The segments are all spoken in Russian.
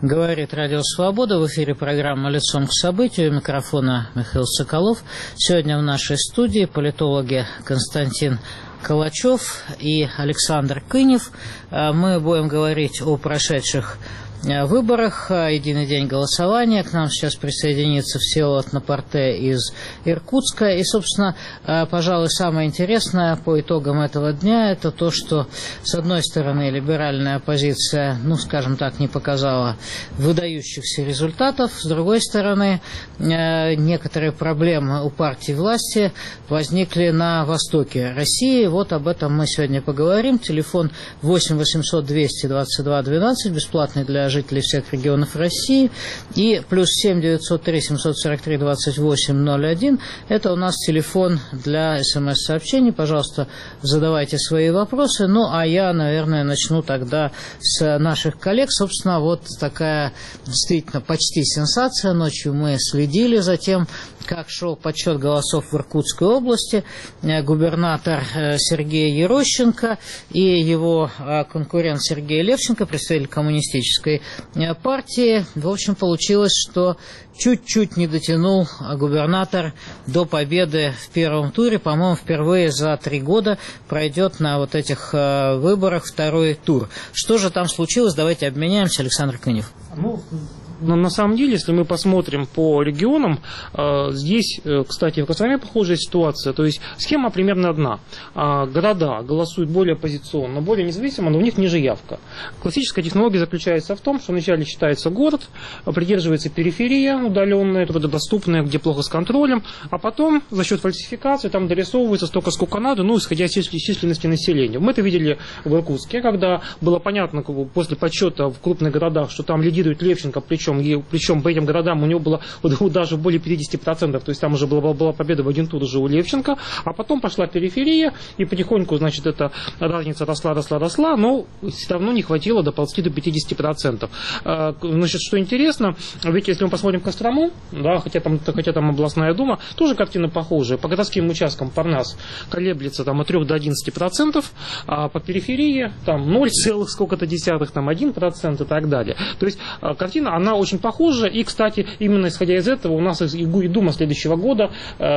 Говорит Радио Свобода. В эфире программа «Лицом к событию». У микрофона Михаил Соколов. Сегодня в нашей студии политологи Константин Калачев и Александр Кынев. Мы будем говорить о прошедших выборах, единый день голосования. К нам сейчас присоединится Всеволод Напорте из Иркутска. И, собственно, пожалуй, самое интересное по итогам этого дня — это то, что, с одной стороны, либеральная оппозиция, скажем так, не показала выдающихся результатов. С другой стороны, некоторые проблемы у партии власти возникли на востоке России. Вот об этом мы сегодня поговорим. Телефон 8 800 222 12, бесплатный для жителей всех регионов России, и плюс 7 903 743 28 01. Это у нас телефон для СМС-сообщений. Пожалуйста, задавайте свои вопросы. А я, наверное, начну тогда с наших коллег. Собственно, вот такая действительно почти сенсация. Ночью мы следили за тем, как шел подсчет голосов в Иркутской области. Губернатор Сергей Ерощенко и его конкурент Сергей Левченко, представитель коммунистической партии. В общем, получилось, что чуть-чуть не дотянул губернатор до победы в первом туре. По-моему, впервые за 3 года пройдет на вот этих выборах второй тур. Что же там случилось? Давайте обменяемся. Александр Кынев. На самом деле, если мы посмотрим по регионам, здесь, кстати, в Костроме похожая ситуация. То есть схема примерно одна. Города голосуют более оппозиционно, более независимо, но у них ниже явка. Классическая технология заключается в том, что вначале считается город, придерживается периферия удаленная, труднодоступная, где плохо с контролем, а потом за счет фальсификации там дорисовывается столько, сколько надо, исходя из численности населения. Мы это видели в Иркутске, когда было понятно после подсчета в крупных городах, что там лидирует Левченко, причем по этим городам у него было даже более 50%, то есть там уже была победа в один тур уже у Левченко, а потом пошла периферия, и потихоньку, эта разница росла, но все равно не хватило доползти до 50%. Что интересно, ведь если мы посмотрим Кострому, хотя там областная дума, тоже картина похожая. По городским участкам Парнас колеблется от 3 до 11%, а по периферии там 0, сколько-то десятых, 1% и так далее. То есть картина, она очень похожа, и, кстати, именно исходя из этого у нас и Дума следующего года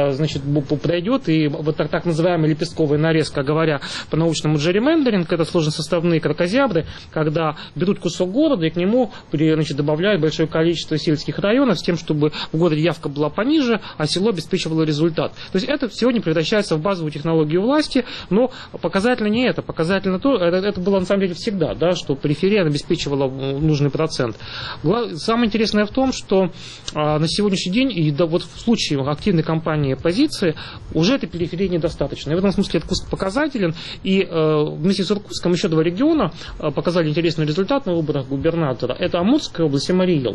пройдет, и вот так называемая лепестковая нарезка, говоря по-научному джерримендеринг, это сложносоставные кракозябры, когда берут кусок города и к нему добавляют большое количество сельских районов с тем, чтобы в городе явка была пониже, а село обеспечивало результат. То есть это сегодня превращается в базовую технологию власти, но показательно не это, показательно то, это было на самом деле всегда, что периферия обеспечивала нужный процент. Самое интересное в том, что на сегодняшний день, и вот в случае активной кампании оппозиции, уже этой периферии недостаточно. И в этом смысле Иркутск показателен, и вместе с Иркутском еще 2 региона показали интересный результат на выборах губернатора. Это Амурская область и Мариэл.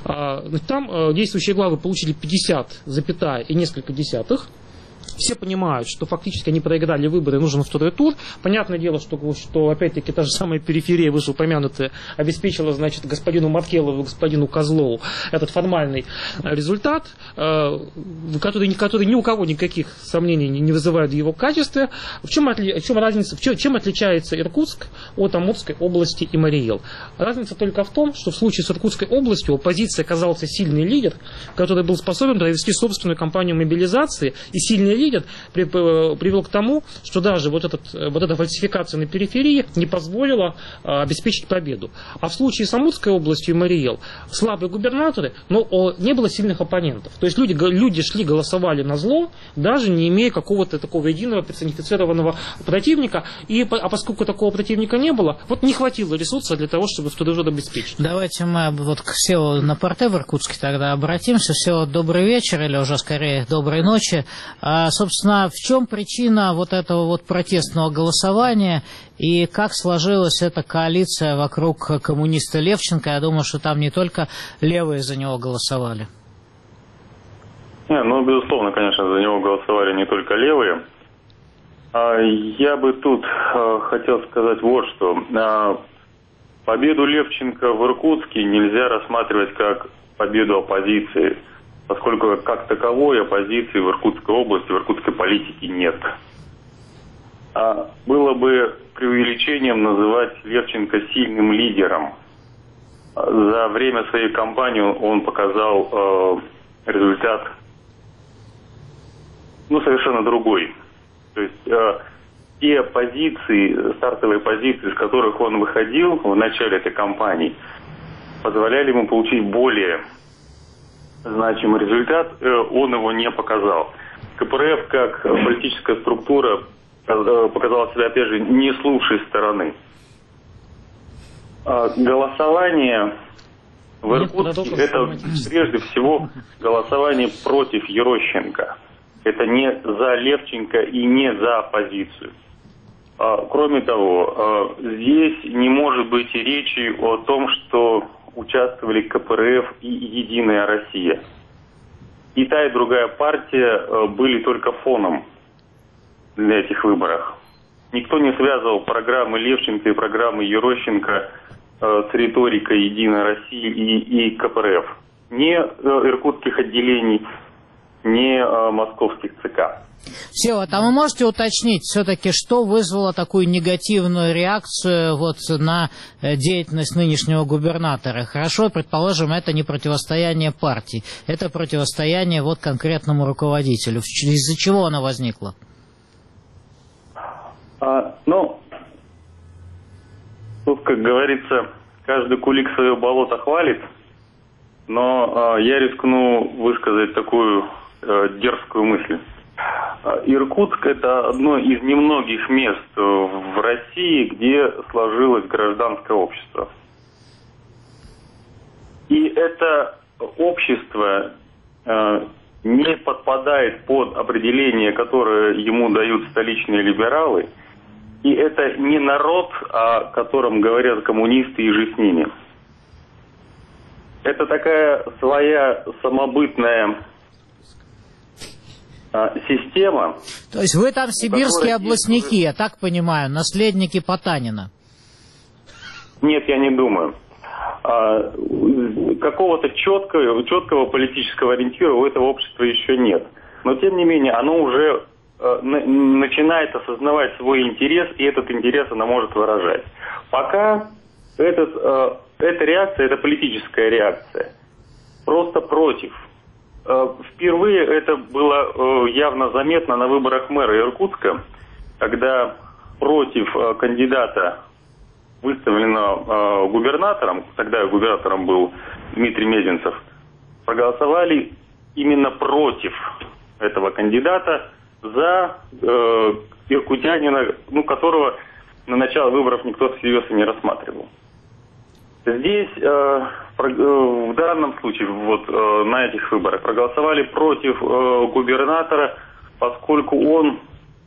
Там действующие главы получили 50, и несколько десятых. Все понимают, что фактически они проиграли выборы, нужен второй тур. Понятное дело, что опять-таки та же самая периферия, вышеупомянутая, обеспечила, господину Маркелову и господину Козлову этот формальный результат, который ни у кого никаких сомнений не вызывает в его качестве. В чем разница, чем отличается Иркутск от Амурской области и Мариэл? Разница только в том, что в случае с Иркутской областью оппозиция оказался сильный лидер, который был способен провести собственную кампанию мобилизации, и сильный лидер привел к тому, что даже вот эта фальсификация на периферии не позволила обеспечить победу. А в случае с Амурской областью и Мариэл слабые губернаторы, но не было сильных оппонентов. То есть люди шли, голосовали на зло, даже не имея какого-то такого единого персонифицированного противника. А поскольку такого противника не было, не хватило ресурса для того, чтобы второй тур обеспечить. Давайте мы к Всеволоду Напорте в Иркутске тогда обратимся. Всеволод, добрый вечер, или уже скорее доброй ночи. Собственно, в чем причина вот этого протестного голосования и как сложилась эта коалиция вокруг коммуниста Левченко? Я думаю, что там не только левые за него голосовали. Безусловно, конечно, за него голосовали не только левые. Я бы тут хотел сказать вот что. Победу Левченко в Иркутске нельзя рассматривать как победу оппозиции, поскольку как таковой оппозиции в Иркутской области, в иркутской политике нет. Было бы преувеличением называть Левченко сильным лидером. за время своей кампании он показал результат, совершенно другой. То есть те позиции, стартовые позиции, с которых он выходил в начале этой кампании, позволяли ему получить более значимый результат, он его не показал. КПРФ как политическая структура показала себя, опять же, не с лучшей стороны. Голосование в Иркутске – это прежде всего голосование против Ерощенко. Это не за Левченко и не за оппозицию. Кроме того, здесь не может быть и речи о том, что участвовали КПРФ и Единая Россия. И та, и другая партия были только фоном для этих выборов. Никто не связывал программы Левченко и программы Ерощенко с риторикой Единой России и КПРФ. Ни иркутских отделений, ни московских ЦК. Всеволод, а вы можете уточнить все-таки, что вызвало такую негативную реакцию на деятельность нынешнего губернатора? Хорошо, предположим, это не противостояние партий, это противостояние конкретному руководителю. Из-за чего оно возникло? Тут, как говорится, каждый кулик свое болото хвалит, но я рискну высказать такую дерзкую мысль. Иркутск – это одно из немногих мест в России, где сложилось гражданское общество. И это общество не подпадает под определение, которое ему дают столичные либералы. И это не народ, о котором говорят коммунисты и же с ними. Это такая своя самобытная система. То есть вы там сибирские областники, я так понимаю, наследники Потанина? Нет, я не думаю. Какого-то четкого политического ориентира у этого общества еще нет. Но тем не менее, оно уже начинает осознавать свой интерес, и этот интерес она может выражать. Пока эта реакция, это политическая реакция. Просто против. Впервые это было явно заметно на выборах мэра Иркутска, когда против кандидата, выставленного губернатором, тогда губернатором был Дмитрий Мезенцев, проголосовали именно против этого кандидата за иркутянина, которого на начало выборов никто всерьез и не рассматривал. Здесь, в данном случае, на этих выборах проголосовали против губернатора, поскольку он,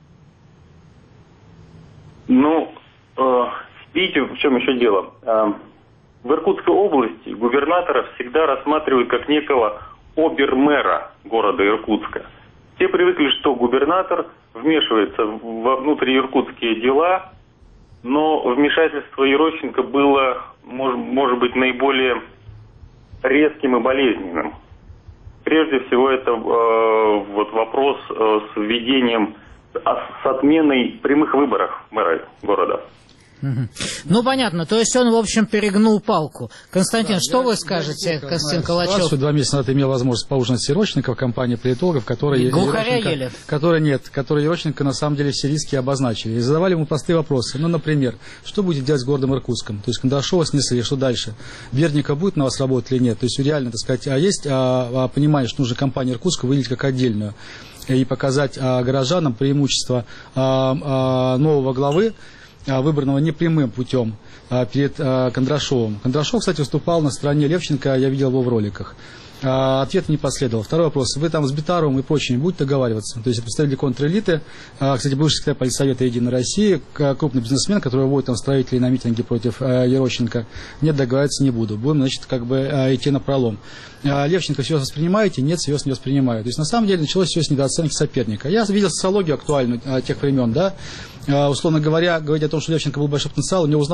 видите, в чем еще дело? В Иркутской области губернатора всегда рассматривают как некого обермэра города Иркутска. Все привыкли, что губернатор вмешивается во внутрииркутские дела, но вмешательство Ерощенко было, может быть, наиболее резким и болезненным. Прежде всего, это вопрос с введением, с отменой прямых выборов мэра города. Понятно. То есть он, в общем, перегнул палку. Константин, что вы скажете, Константин Калачев? 2 месяца назад имел возможность поужинать с Ерощенко в компании политологов, которые Ерощенко на самом деле все риски обозначили. И задавали ему простые вопросы. Например, что будет делать с городом Иркутском? То есть Кондрашова снесли, что дальше? Берника будет на вас работать или нет? То есть реально, так сказать, есть понимание, что нужно компанию Иркутска выделить как отдельную и показать горожанам преимущество нового главы, выбранного непрямым путем перед Кондрашовым. Кондрашов, кстати, выступал на стороне Левченко, я видел его в роликах. Ответа не последовал. Второй вопрос. Вы там с Битаровым и прочими будете договариваться? То есть представители контрэлиты, кстати, бывший секретарь Политсовета Единой России, крупный бизнесмен, который вводит там строителей на митинги против Ерощенко, нет, договариваться не буду. Будем, идти на пролом. Левченко всерьез воспринимаете? Нет, всерьез не воспринимаю. То есть, на самом деле, началось все с недооценки соперника. Я видел социологию актуальную тех времен, да. Условно говоря, говорить о том, что Левченко был большой потенциал, у него узнаваемость была чуть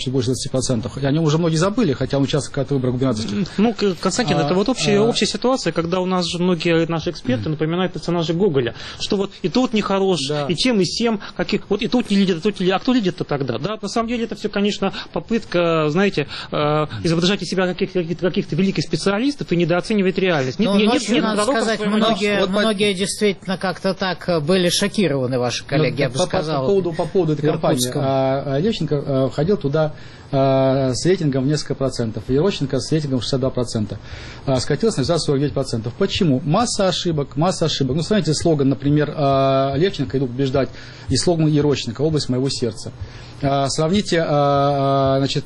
чуть больше 20%. И о нем уже многие забыли, хотя он участвовал в выборах губернаторских. Ну, Константин, это вот общая ситуация, когда у нас же многие наши эксперты напоминают персонажа Гоголя, что вот и тот нехорош, и тем, и сем, вот и тут не лидер, и тут не лидер, а кто лидер-то тогда? Да, на самом деле это все, конечно, попытка, знаете, изображать из себя каких-то великих специалистов и недооценивать реальность. Надо сказать, многие действительно как-то так были шокированы, ваши коллеги, я бы сказал. По поводу этой кампании. Левченко входил туда с рейтингом в несколько процентов, и Ерощенко с рейтингом 62%. Скатилось на результат 49%. Почему? Масса ошибок. Ну, смотрите, слоган, например, Левченко «Иду побеждать», и слоган Ерощенко «Область моего сердца». Сравните, значит,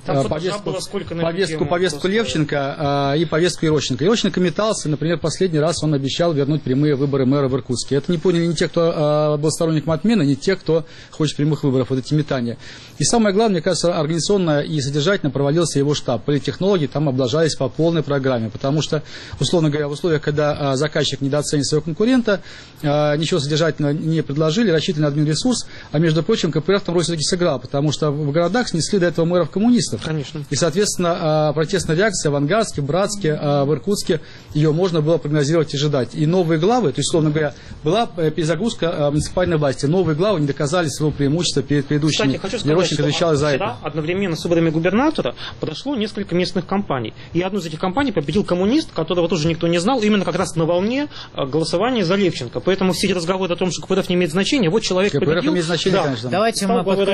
повестку Левченко и повестку Ерощенко. Ерощенко метался, например, последний раз он обещал вернуть прямые выборы мэра в Иркутске. Это не поняли ни те, кто был сторонником отмены, ни те, кто хочет прямых выборов, вот эти метания. И самое главное, мне кажется, организационно и содержательно проводился его штаб. Политтехнологи там облажались по полной программе, потому что, условно говоря, в условиях, когда заказчик недооценит своего конкурента, ничего содержательного не предложили, рассчитывали на админресурс, а между прочим, КПРФ там роль все-таки сыграл, потому что в городах снесли до этого мэров коммунистов. Конечно. И, соответственно, протестная реакция в Ангарске, в Братске, в Иркутске, ее можно было прогнозировать и ожидать. И новые главы, то есть, условно говоря, была перезагрузка муниципальной власти, новые главы не доказали своего преимущества перед предыдущими. Кстати, хочу сказать, что вчера одновременно с выборами губернатора прошло несколько местных кампаний. И одну из этих кампаний победил коммунист, которого тоже никто не знал, именно как раз на волне голосования за Левченко. Поэтому все эти разговоры о том, что КПРФ не имеет значения, вот человек победил. Имеет значение, конечно. Давайте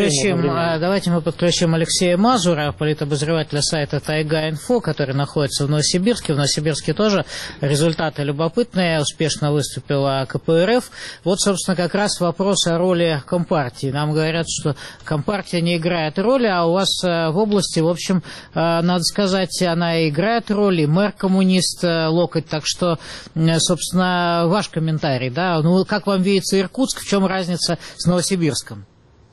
мы подключим Алексея Мазура, политобозревателя сайта Тайга.Инфо, который находится в Новосибирске. В Новосибирске тоже результаты любопытные. Успешно выступила КПРФ. Вот, собственно, как раз вопрос о роли Компартии. Нам говорят, что Компартия не играет роли, а у вас в области, в общем, надо сказать, она играет роль, и мэр коммунист Локоть. Так что, собственно, ваш комментарий, да? Ну, как вам видится Иркутск, в чем разница с Новосибирском?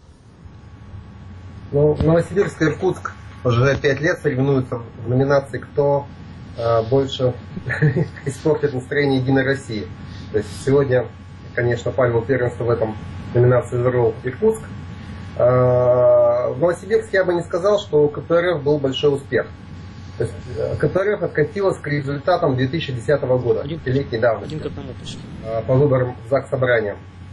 Ну, Новосибирск и Иркутск уже 5 лет соревнуются в номинации «Кто больше испортит настроение Единой России». То есть сегодня, конечно, пальму первенства в этом номинации завоевал Иркутск. В Новосибирске я бы не сказал, что у КПРФ был большой успех. То есть КПРФ откатилась к результатам 2010 года, 5-летней давности, по выборам Заксобрания.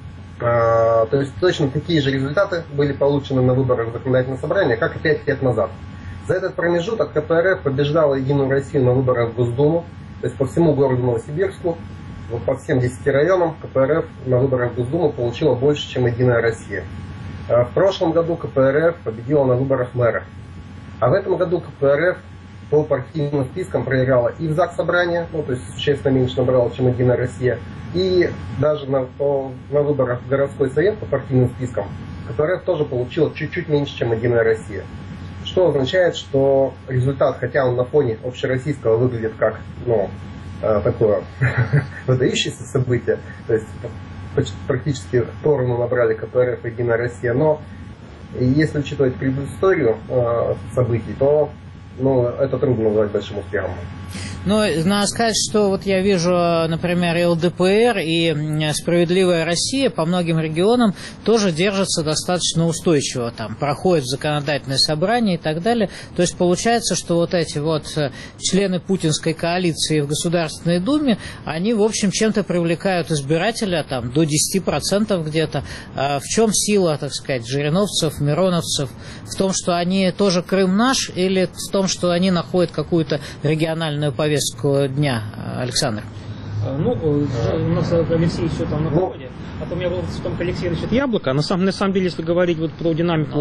То есть точно такие же результаты были получены на выборах законодательного собрания, как и 5 лет назад. За этот промежуток КПРФ побеждала Единую Россию на выборах в Госдуму, то есть по всему городу Новосибирску, вот по всем 10 районам КПРФ на выборах в Госдуму получила больше, чем Единая Россия. В прошлом году КПРФ победила на выборах мэра. А в этом году КПРФ по партийным спискам проиграла и в Заксобрание, ну, то есть существенно меньше набрала, чем Единая Россия, и даже на выборах в городской совет по партийным спискам КПРФ тоже получила чуть-чуть меньше, чем Единая Россия. Что означает, что результат, хотя он на фоне общероссийского выглядит как, ну, такое выдающееся событие, то есть практически поровну набрали КПРФ и Единая Россия, но если учитывать предысторию событий, то это трудно назвать большим успехом. Ну, надо сказать, что вот я вижу, например, и ЛДПР, и «Справедливая Россия» по многим регионам тоже держатся достаточно устойчиво. Там проходят законодательное собрание и так далее. То есть получается, что вот эти вот члены путинской коалиции в Государственной Думе, они, в общем, чем-то привлекают избирателя там, до 10% где-то. В чем сила, так сказать, жириновцев, мироновцев? В том, что они тоже Крым наш, или в том, что они находят какую-то региональную повестку дня, Александр? Ну, у нас Алексей еще там на проводе. А то у меня был в том, Алексей насчет яблока. На самом деле, если говорить вот про динамику,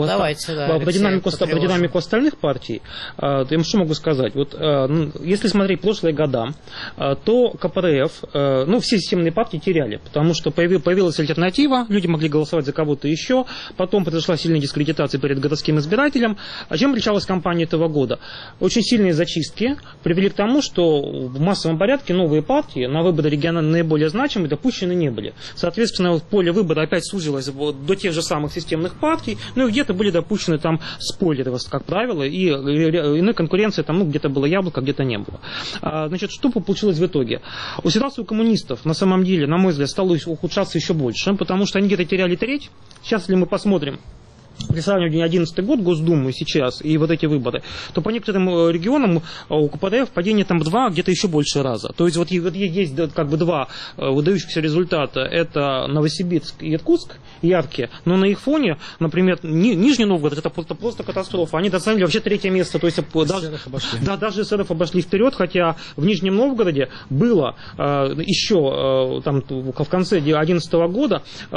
про динамику остальных партий, то я что могу сказать? Вот, если смотреть прошлые года, то КПРФ, все системные партии теряли, потому что появилась альтернатива, люди могли голосовать за кого-то еще, потом произошла сильная дискредитация перед городским избирателем. А чем отличалась кампания этого года? Очень сильные зачистки привели к тому, что в массовом порядке новые партии на выборы региональные наиболее значимые допущены не были. Соответственно, поле выбора опять сузилось до тех же самых системных партий, и где-то были допущены там спойлеры, как правило, и иной конкуренции там, где-то было яблоко, где-то не было. Значит, что получилось в итоге? Ситуация у коммунистов, на самом деле, на мой взгляд, стала ухудшаться еще больше, потому что они где-то теряли треть. Сейчас, если мы посмотрим при сравнивании 2011 год, Госдуму сейчас и вот эти выборы, то по некоторым регионам у КПРФ падение там в 2, где-то еще больше раза. То есть вот есть как бы два выдающихся результата. Это Новосибирск и Иркутск, яркие, но на их фоне, например, Нижний Новгород, это просто катастрофа. Они заняли вообще 3-е место. То есть даже эсеров обошли вперед, хотя в Нижнем Новгороде было еще там в конце 2011 года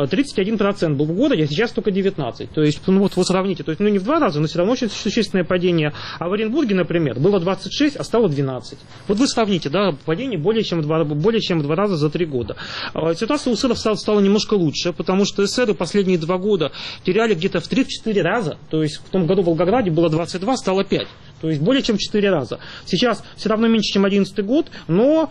31% был в городе, а сейчас только 19%. То есть, ну вот вы сравните, то есть, ну не в 2 раза, но все равно очень существенное падение. А в Оренбурге, например, было 26, а стало 12. Вот вы сравните, да, падение более чем в 2 раза за 3 года. Ситуация у эсеров стала немножко лучше, потому что эсеры последние 2 года теряли где-то в 3-4 раза. То есть в том году в Волгограде было 22, стало 5. То есть более чем в 4 раза. Сейчас все равно меньше, чем 2011 год, но,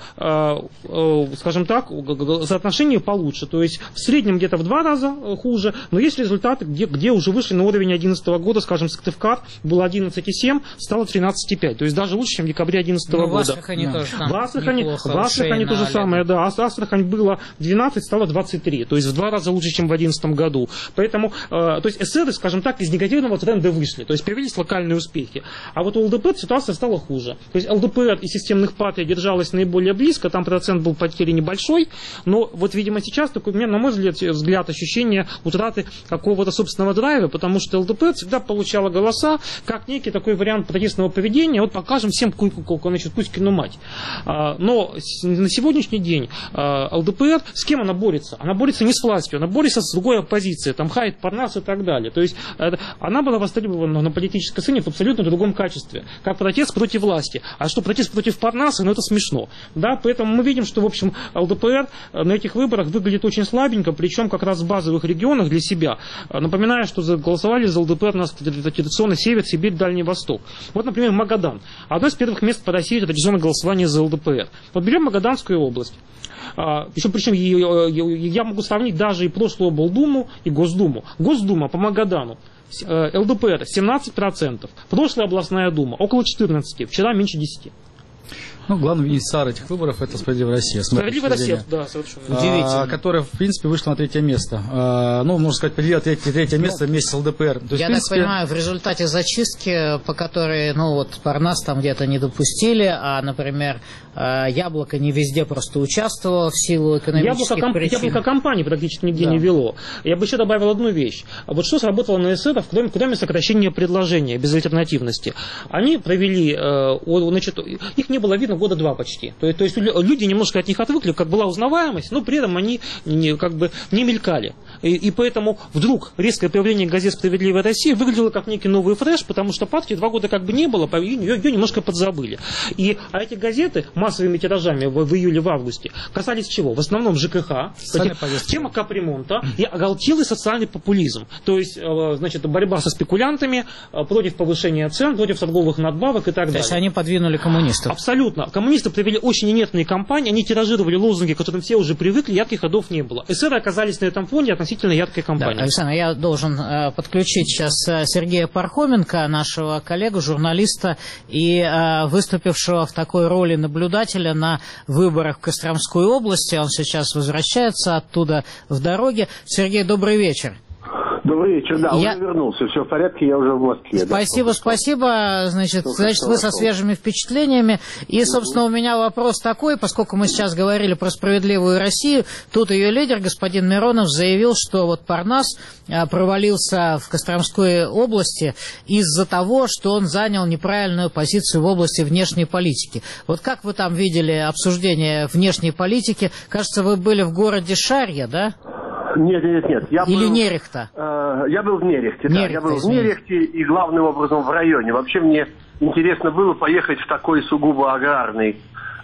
скажем так, соотношение получше. То есть в среднем где-то в 2 раза хуже, но есть результаты, где уже вышли на уровень 2011 года, скажем, Сыктывкар было 11,7, стало 13,5. То есть даже лучше, чем в декабре 2011 года. В Астрахани тоже там в Астрахани то же самое, да. Астрахань было 12, стало 23. То есть в 2 раза лучше, чем в 2011 году. Поэтому, то есть эсеры, скажем так, из негативного тренда вышли. То есть появились локальные успехи. А вот у ЛДПР ситуация стала хуже. То есть ЛДПР из системных партий держалась наиболее близко, там процент был потери небольшой, но вот, видимо, сейчас такой, на мой взгляд, ощущение утраты какого-то собственного драйва, потому что ЛДПР всегда получала голоса как некий такой вариант протестного поведения, вот покажем всем, значит, Кузькину мать. Но на сегодняшний день ЛДПР, с кем она борется? Она борется не с властью, она борется с другой оппозицией, там Хайд, Парнас и так далее. То есть она была востребована на политической сцене в абсолютно другом качестве, как протест против власти. А что протест против Парнаса, ну это смешно. Да? Поэтому мы видим, что, в общем, ЛДПР на этих выборах выглядит очень слабенько, причем как раз в базовых регионах для себя. Напоминаю, что голосовали за ЛДПР на традиционно Север, Сибирь, Дальний Восток. Вот, например, Магадан. Одно из первых мест по России традиционное голосование за ЛДПР. Вот берем Магаданскую область. Причем я могу сравнить даже и прошлую облдуму, и Госдуму. Госдума по Магадану. ЛДПР 17%, прошлая областная дума около 14%, вчера меньше 10%. Ну, главный инициатор этих выборов – это «Справедливая Россия». «Справедливая Россия», да, совершенно. Удивительно. Которая, в принципе, вышла на 3-е место. Ну, можно сказать, поделила 3-е место вместе с ЛДПР. То есть, я так понимаю, в результате зачистки, по которой, ну, вот Парнас там где-то не допустили, а, например, Яблоко не везде просто участвовало в силу экономических причин. Яблоко компании практически нигде не вело. Я бы еще добавил одну вещь. Вот что сработало на эсеров, кроме сокращения предложения, безальтернативности. Они провели, значит, их не было видно года 2 почти. То есть люди немножко от них отвыкли, как была узнаваемость, но при этом они как бы не мелькали. И поэтому вдруг резкое появление газет «Справедливая Россия» выглядело как некий новый фреш, потому что партии 2 года как бы не было, ее немножко подзабыли. А эти газеты массовыми тиражами в июле, в августе касались чего? В основном ЖКХ, тема капремонта и оголтелый социальный популизм. То есть, значит, борьба со спекулянтами, против повышения цен, против торговых надбавок и так далее. То есть они подвинули коммунистов? Абсолютно. Коммунисты провели очень инертные кампании, они тиражировали лозунги, к которым все уже привыкли, ярких ходов не было. Эсеры оказались на этом фоне относительно яркой кампании. Да, Александр, я должен подключить сейчас Сергея Пархоменко, нашего коллегу, журналиста и выступившего в такой роли наблюдателя на выборах в Костромской области. Он сейчас возвращается оттуда в дороге. Сергей, добрый вечер. Добрый вечер, да, уже вернулся, все в порядке, я уже в Москве. Спасибо, спасибо, значит, вы со свежими впечатлениями. И, собственно, у меня вопрос такой, поскольку мы сейчас говорили про «Справедливую Россию», тут ее лидер, господин Миронов, заявил, что вот Парнас провалился в Костромской области из-за того, что он занял неправильную позицию в области внешней политики. Вот как вы там видели обсуждение внешней политики? Кажется, вы были в городе Шарья, да? Нет. Или Нерехта? Я был в Нерехте, да. Я был в Нерехте и главным образом в районе. Вообще мне интересно было поехать в такой сугубо аграрный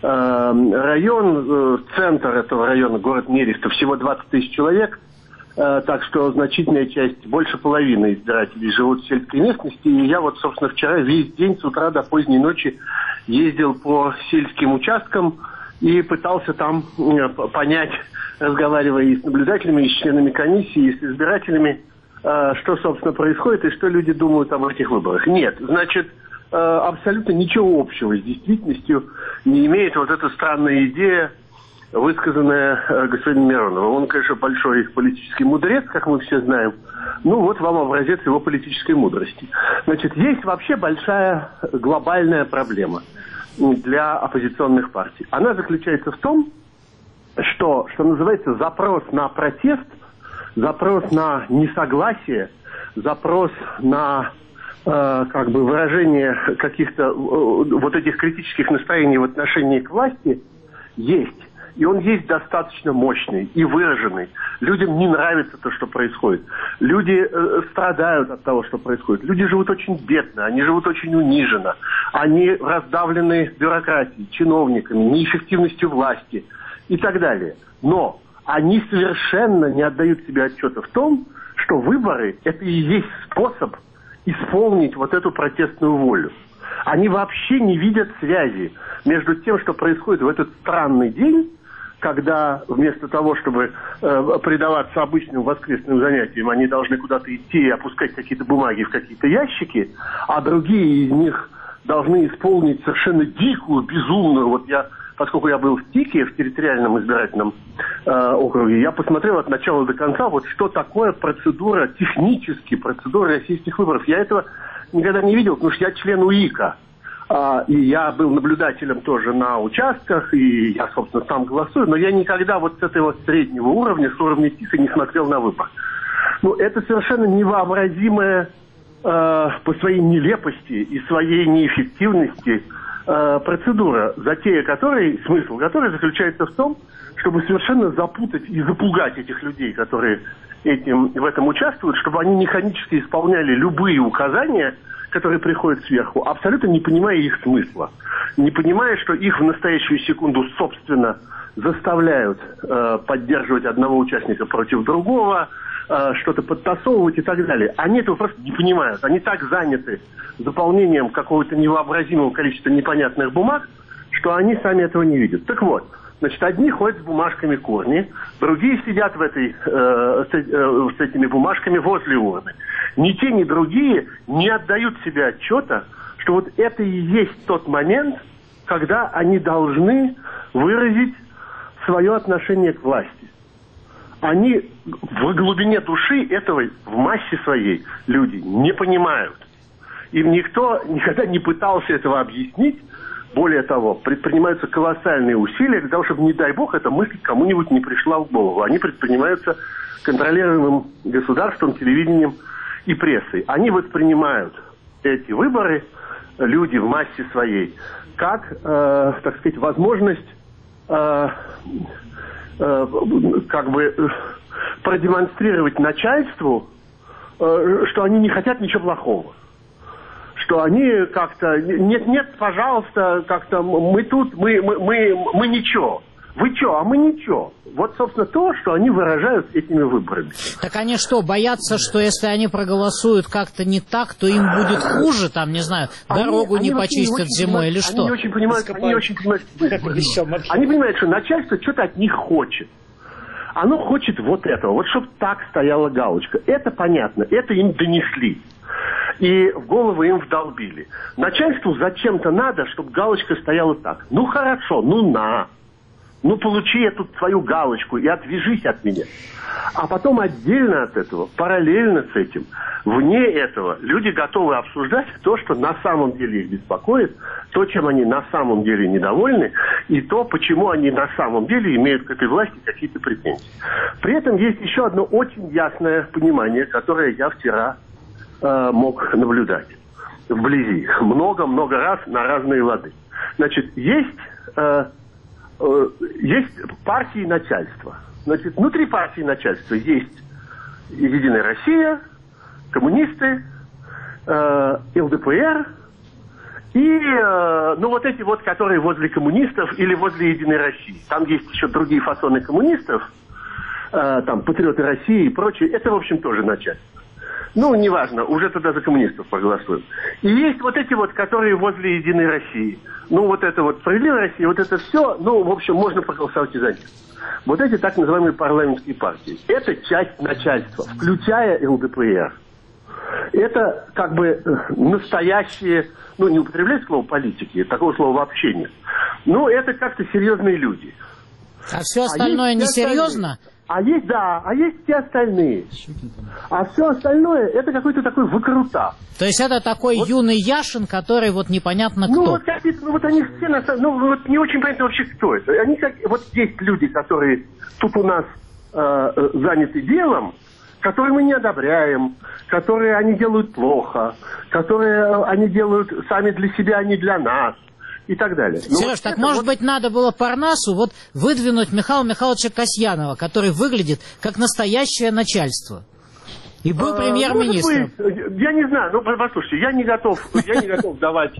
район. Центр этого района, город Нерехта, всего 20 тысяч человек. Так что значительная часть, больше половины избирателей живут в сельской местности. И я вот, собственно, вчера весь день с утра до поздней ночи ездил по сельским участкам и пытался там понять, разговаривая и с наблюдателями, и с членами комиссии, и с избирателями, что, собственно, происходит и что люди думают об этих выборах. Нет, значит, абсолютно ничего общего с действительностью не имеет вот эта странная идея высказанное господином Мироновым. Он, конечно, большой политический мудрец, как мы все знаем. Ну, вот вам образец его политической мудрости. Значит, есть вообще большая глобальная проблема для оппозиционных партий. Она заключается в том, что называется, запрос на протест, запрос на несогласие, запрос на выражение каких-то вот этих критических настроений в отношении к власти есть. И он есть достаточно мощный и выраженный. Людям не нравится то, что происходит. Люди страдают от того, что происходит. Люди живут очень бедно, они живут очень униженно. Они раздавлены бюрократией, чиновниками, неэффективностью власти и так далее. Но они совершенно не отдают себе отчета в том, что выборы – это и есть способ исполнить вот эту протестную волю. Они вообще не видят связи между тем, что происходит в этот странный день, когда вместо того, чтобы предаваться обычным воскресным занятиям, они должны куда-то идти и опускать какие-то бумаги в какие-то ящики, а другие из них должны исполнить совершенно дикую, безумную. Вот поскольку я был в ТИКе, в территориальном избирательном округе, я посмотрел от начала до конца, вот что такое процедура, технически процедура российских выборов. Я этого никогда не видел, потому что я член УИКа. И я был наблюдателем тоже на участках, и я, собственно, сам голосую, но я никогда вот с этого среднего уровня, с уровня ТИКа не смотрел на выбор. Ну, это совершенно невообразимая по своей нелепости и своей неэффективности процедура, затея которой, смысл которой заключается в том, чтобы совершенно запутать и запугать этих людей, которые в этом участвуют, чтобы они механически исполняли любые указания, которые приходят сверху, абсолютно не понимая их смысла, не понимая, что их в настоящую секунду, собственно, заставляют поддерживать одного участника против другого, что-то подтасовывать и так далее. Они этого просто не понимают. Они так заняты заполнением какого-то невообразимого количества непонятных бумаг, что они сами этого не видят. Так вот, значит, одни ходят с бумажками к урне, другие сидят с этими бумажками возле урны. Ни те, ни другие не отдают себе отчета, что вот это и есть тот момент, когда они должны выразить свое отношение к власти. Они в глубине души этого, в массе своей, люди не понимают. Им никто никогда не пытался этого объяснить. Более того, предпринимаются колоссальные усилия для того, чтобы, не дай бог, эта мысль кому-нибудь не пришла в голову. Они предпринимаются контролируемым государством, телевидением и прессой. Они воспринимают эти выборы, люди в массе своей, как, так сказать, возможность продемонстрировать начальству, что они не хотят ничего плохого. Что они как-то, нет, пожалуйста, как-то мы тут, мы ничего. Вы что, а мы ничего. Вот, собственно, то, что они выражают этими выборами. Так они что, боятся, что если они проголосуют как-то не так, то им будет хуже, там, не знаю, дорогу не почистят зимой или что? Они очень понимают, они понимают, что начальство что-то от них хочет. Оно хочет вот этого, вот чтобы так стояла галочка. Это понятно, это им донесли. И в голову им вдолбили. Начальству зачем-то надо, чтобы галочка стояла так. Ну хорошо, ну получи эту твою галочку и отвяжись от меня. А потом отдельно от этого, параллельно с этим, вне этого, люди готовы обсуждать то, что на самом деле их беспокоит, то, чем они на самом деле недовольны, и то, почему они на самом деле имеют к этой власти какие-то претензии. При этом есть еще одно очень ясное понимание, которое я вчера мог наблюдать вблизи. Много-много раз на разные лады. Значит, есть партии начальства. Значит, внутри партии начальства есть Единая Россия, коммунисты, ЛДПР и, вот эти вот, которые возле коммунистов или возле Единой России. Там есть еще другие фасоны коммунистов, там, Патриоты России и прочее. Это, в общем, тоже начальство. Ну, неважно, уже тогда за коммунистов проголосуем. И есть вот эти вот, которые возле Единой России. Ну, вот это вот Справедливая Россия, вот это все, ну, в общем, можно проголосовать и за них. Вот эти так называемые парламентские партии. Это часть начальства, включая ЛДПР. Это как бы настоящие, ну, не употреблять слово политики, такого слова вообще нет. Но это как-то серьезные люди. А все остальное несерьезно? Есть все остальные. А все остальное это какой-то такой выкрута. То есть это такой юный Яшин, который вот непонятно кто. Вот они все не очень понятно вообще кто это. Вот есть люди, которые тут у нас заняты делом, которые мы не одобряем, которые они делают плохо, которые они делают сами для себя, а не для нас. И так далее. Сереж, так может быть надо было Парнасу вот выдвинуть Михаила Михайловича Касьянова, который выглядит как настоящее начальство. И был премьер-министром. Я не знаю, послушайте, я не готов давать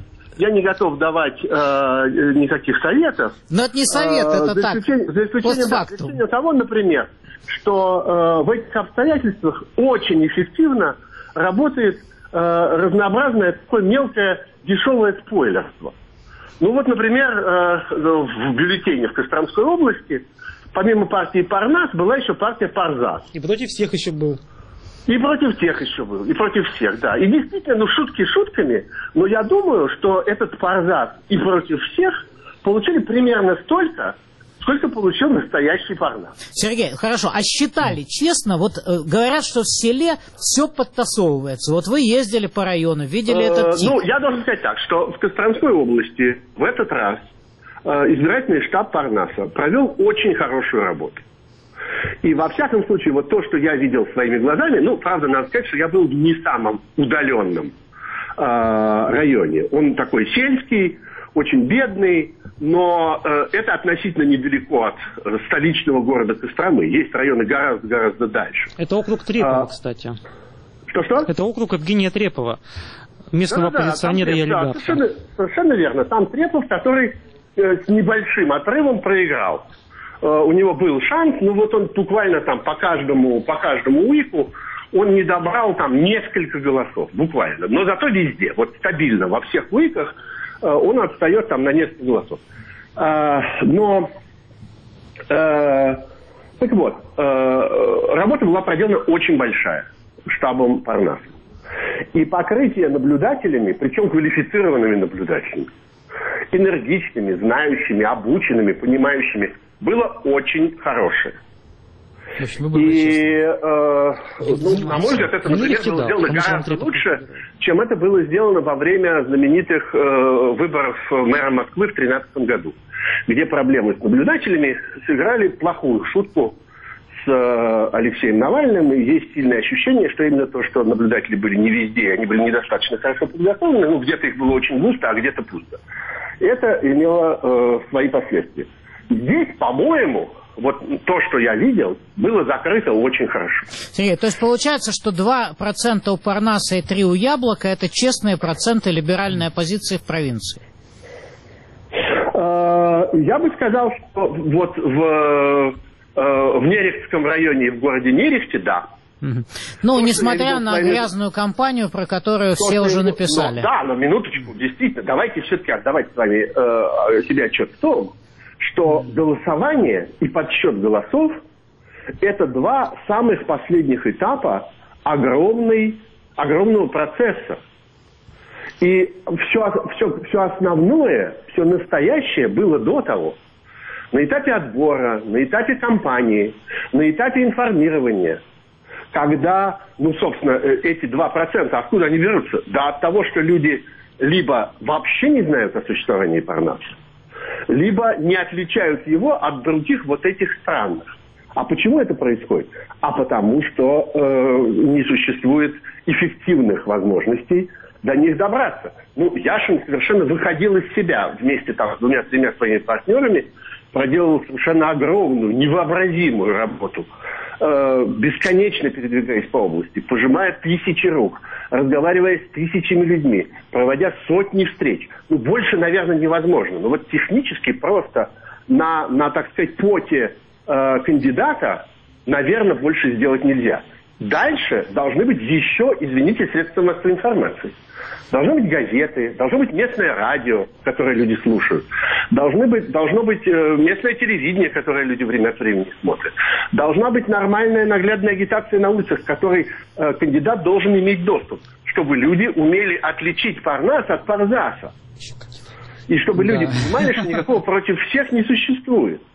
никаких советов. Но это не совет, это так, за исключением того, например, что в этих обстоятельствах очень эффективно работает разнообразное такое мелкое дешевое спойлерство. Ну вот, например, в бюллетене в Костромской области, помимо партии Парнас, была еще партия Парзас. И против всех еще был. И против тех еще был, и против всех, да. И действительно, шутки шутками, но я думаю, что этот Парзас и против всех получили примерно столько, сколько получил настоящий Парнас. Сергей, хорошо, а считали честно? Вот говорят, что в селе все подтасовывается. Вот вы ездили по району, видели этот тип. Я должен сказать так, что в Костромской области в этот раз избирательный штаб Парнаса провел очень хорошую работу. И во всяком случае, вот то, что я видел своими глазами, правда, надо сказать, что я был в не самом удаленном районе. Он такой сельский, очень бедный, но это относительно недалеко от столичного города Костромы. Есть районы гораздо дальше. Это округ Трепова, кстати. Что? Это округ Евгения Трепова, местного оппозиционера и олигарха. Совершенно верно. Там Трепов, который с небольшим отрывом проиграл. У него был шанс, он буквально там по каждому УИКу он не добрал там несколько голосов, буквально. Но зато везде, вот стабильно, во всех УИКах он отстает там на несколько голосов. Работа была проделана очень большая штабом Парнаса. И покрытие наблюдателями, причем квалифицированными наблюдателями, энергичными, знающими, обученными, понимающими, было очень хорошее. И, на мой взгляд, это, например, было сделано гораздо лучше, чем это было сделано во время знаменитых выборов мэра Москвы в 2013 году, где проблемы с наблюдателями сыграли плохую шутку с Алексеем Навальным, и есть сильное ощущение, что именно то, что наблюдатели были не везде, они были недостаточно хорошо подготовлены, где-то их было очень густо, а где-то пусто. Это имело свои последствия. Здесь, по-моему, вот то, что я видел, было закрыто очень хорошо. Сергей, то есть получается, что 2% у Парнаса и 3% у Яблока – это честные проценты либеральной оппозиции в провинции? Я бы сказал, что вот в Нерехтском районе и в городе Нерехте, да. Несмотря на грязную кампанию, про которую все уже написали. Но минуточку, действительно, давайте все-таки отдавать с вами себе отчет в том, что голосование и подсчет голосов – это два самых последних этапа огромного процесса. И все основное, все настоящее было до того. На этапе отбора, на этапе кампании, на этапе информирования. Когда, собственно, эти 2%, откуда они берутся? Да от того, что люди либо вообще не знают о существовании Парнаса, либо не отличают его от других вот этих странных. А почему это происходит? А потому что не существует эффективных возможностей до них добраться. Яшин совершенно выходил из себя вместе там, с 2-3 своими партнерами, проделал совершенно огромную, невообразимую работу, бесконечно передвигаясь по области, пожимая тысячи рук, разговаривая с тысячами людьми, проводя сотни встреч. Больше, наверное, невозможно. Но вот технически просто на так сказать, поте кандидата, наверное, больше сделать нельзя. Дальше должны быть еще, извините, средства массовой информации. Должны быть газеты, должно быть местное радио, которое люди слушают. Должно быть местное телевидение, которое люди время от времени смотрят. Должна быть нормальная наглядная агитация на улицах, к которой кандидат должен иметь доступ, чтобы люди умели отличить Парнас от Парзаса. И чтобы люди понимали, что никакого против всех не существует.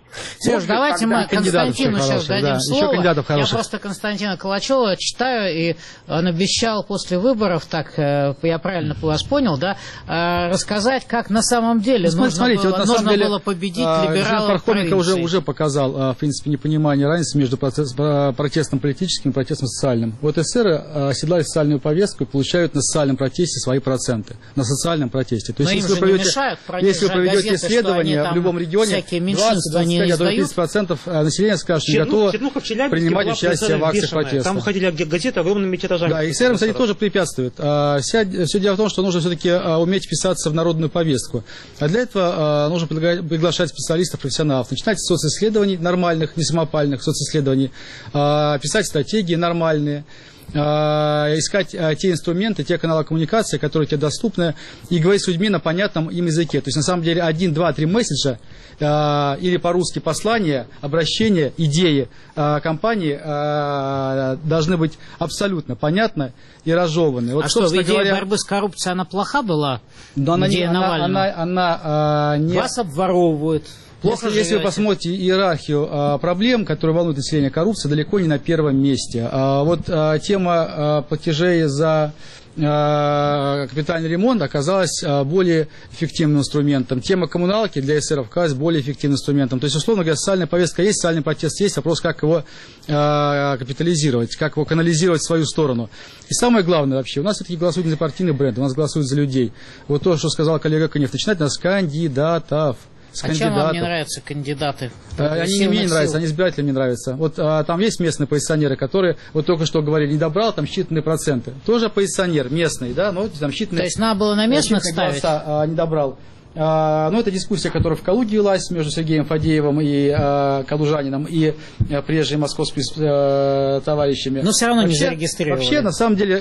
Сереж, давайте мы Константину сейчас дадим слово. Я просто Константина Калачева читаю, и он обещал после выборов, так я правильно вас понял, да, рассказать, как на самом деле нужно было победить либералов. Пархоменко уже показал, в принципе, непонимание разницы между протестом политическим и протестом социальным. Вот эсеры оседлали социальную повестку и получают на социальном протесте свои проценты. На социальном протесте. То есть, если вы проведете исследование в любом регионе, 20-30% населения скажут, что не готово принимать участие в акциях протеста. Там ходили газеты огромными тиражами. Да, и эсерам, кстати, тоже препятствует. Все дело в том, что нужно все-таки уметь вписаться в народную повестку. А для этого нужно приглашать специалистов, профессионалов. Начинать с социсследований нормальных, не самопальных социсследований, писать стратегии нормальные, искать те инструменты, те каналы коммуникации, которые тебе доступны, и говорить с людьми на понятном им языке. То есть, на самом деле, 1, 2, 3 месседжа или по-русски послания, обращения, идеи компании должны быть абсолютно понятны и разжеваны. Вот, что, идея борьбы с коррупцией, она плоха была? Идея Навального? Вас обворовывают. Если вы посмотрите иерархию проблем, которые волнуют население, коррупция далеко не на первом месте. Вот тема платежей за капитальный ремонт оказалась более эффективным инструментом. Тема коммуналки для эсеров оказалась более эффективным инструментом. То есть, условно говоря, социальная повестка есть, социальный протест есть, вопрос, как его капитализировать, как его канализировать в свою сторону. И самое главное вообще, у нас все-таки голосуют не за партийный бренд, у нас голосуют за людей. Вот то, что сказал коллега Конев, начинать надо с кандидатов. А чем вам не нравятся кандидаты? Они мне не нравятся, они избирателям не нравятся. Вот там есть местные оппозиционеры, которые, вот только что говорили, не добрал, там считанные проценты. Тоже оппозиционер местный, да, но там считанные. То есть надо было на местных ставить? Не добрал. Ну, это дискуссия, которая в Калуге велась между Сергеем Фадеевым и калужанином, и прежними московскими товарищами. Но все равно не зарегистрировали. Вообще, на самом деле,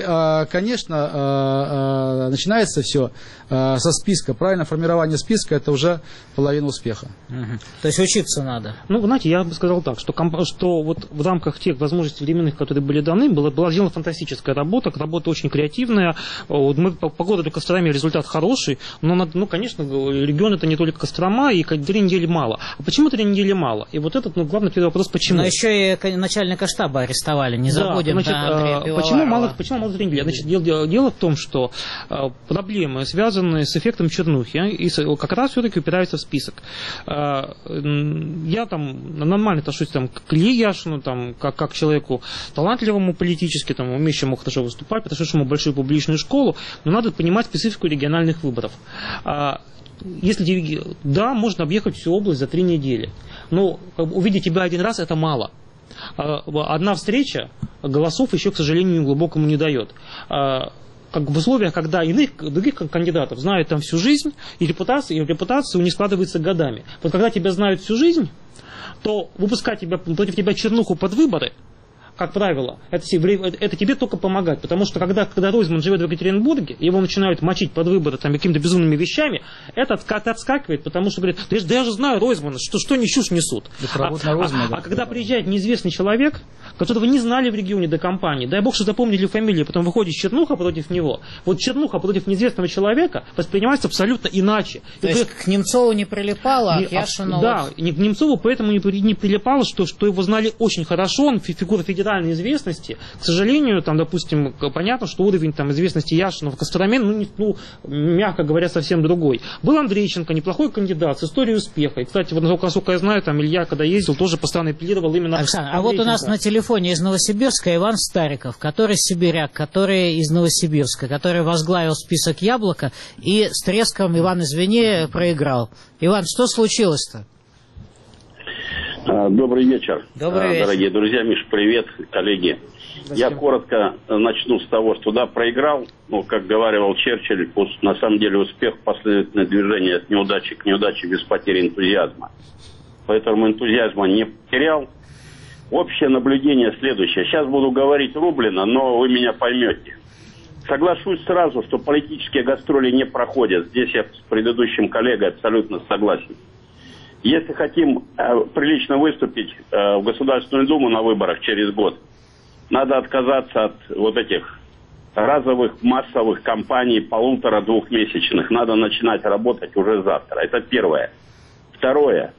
конечно, начинается все со списка. Правильное формирование списка – это уже половина успеха. Угу. То есть учиться надо. Ну, знаете, я бы сказал так, что вот в рамках тех возможностей временных, которые были даны, была сделана фантастическая работа очень креативная. Вот мы по городу Костроме результат хороший, но, конечно, регион это не только Кострома, и 3 недели мало. А почему 3 недели мало? И вот этот, главный вопрос, почему? Но еще и начальника штаба арестовали, не забудем. Да, почему мало 3 недели? Значит, дело в том, что проблемы, связанные с эффектом чернухи, и как раз все-таки упираются в список. Я там нормально отношусь к Илье Яшину, как к человеку талантливому политически, умеющему хорошо выступать, прошедшему большую публичную школу, но надо понимать специфику региональных выборов. Если да, можно объехать всю область за 3 недели. Но увидеть тебя один раз это мало. Одна встреча голосов еще, к сожалению, глубокому не дает. В условиях, когда других кандидатов знают там всю жизнь, и репутация у них складывается годами. Вот когда тебя знают всю жизнь, то выпускать против тебя чернуху под выборы, как правило, это тебе только помогает. Потому что когда Ройзман живет в Екатеринбурге, его начинают мочить под выборы какими-то безумными вещами, это отскакивает, потому что говорит, да я же знаю Ройзмана, что они чушь несут. А когда приезжает неизвестный человек, которого не знали в регионе до кампании, дай бог, что запомнили фамилию, потом выходит чернуха против него, вот чернуха против неизвестного человека воспринимается абсолютно иначе. То есть к Немцову не прилипало, а к Яшину... Да, к Немцову поэтому не прилипало, что его знали очень хорошо, он фигура федеральной известности. К сожалению, допустим, понятно, что уровень известности Яшина в Костроме, мягко говоря, совсем другой. Был Андрейченко, неплохой кандидат, с историей успеха. И, кстати, насколько я знаю, Илья, когда ездил, тоже постоянно апеллировал именно... Александр, а вот у нас на телефоне из Новосибирска Иван Стариков, который сибиряк, который из Новосибирска, который возглавил список «Яблоко» и с треском, Иван, извини, проиграл. Иван, что случилось-то? Добрый вечер, дорогие друзья. Миш, привет, коллеги. Я коротко начну с того, что проиграл, как говаривал Черчилль, на самом деле успех – последовательное движение от неудачи к неудаче без потери энтузиазма. Поэтому энтузиазма не потерял. Общее наблюдение следующее. Сейчас буду говорить рублено, но вы меня поймете. Соглашусь сразу, что политические гастроли не проходят. Здесь я с предыдущим коллегой абсолютно согласен. Если хотим прилично выступить в Государственную Думу на выборах через год, надо отказаться от вот этих разовых массовых кампаний 1,5-2-месячных. Надо начинать работать уже завтра. Это первое. Второе.